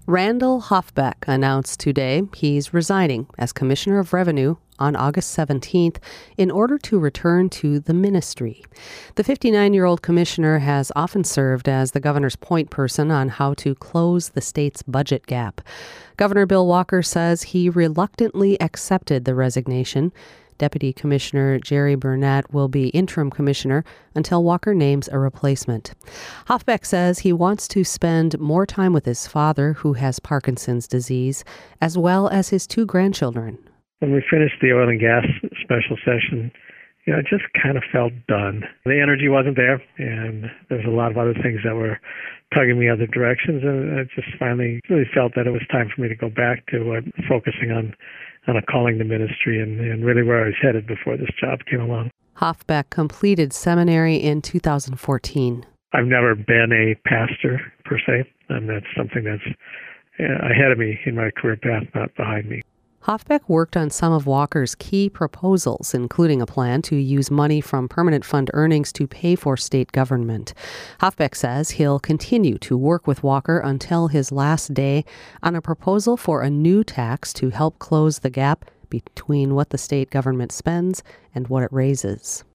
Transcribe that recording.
Randall Hoffbeck announced today he's resigning as Commissioner of Revenue on August 17th in order to return to the ministry. The 59-year-old commissioner has often served as the governor's point person on how to close the state's budget gap. Governor Bill Walker says he reluctantly accepted the resignation. Deputy Commissioner Jerry Burnett will be interim commissioner until Walker names a replacement. Hoffbeck says he wants to spend more time with his father, who has Parkinson's disease, as well as his two grandchildren. When we finished the oil and gas special session, it just kind of felt done. The energy wasn't there, and there's a lot of other things that were tugging me other directions, and I just finally really felt that it was time for me to go back to focusing on a calling to ministry and really where I was headed before this job came along. Hoffbeck completed seminary in 2014. I've never been a pastor, per se, and that's something that's ahead of me in my career path, not behind me. Hoffbeck worked on some of Walker's key proposals, including a plan to use money from permanent fund earnings to pay for state government. Hoffbeck says he'll continue to work with Walker until his last day on a proposal for a new tax to help close the gap between what the state government spends and what it raises.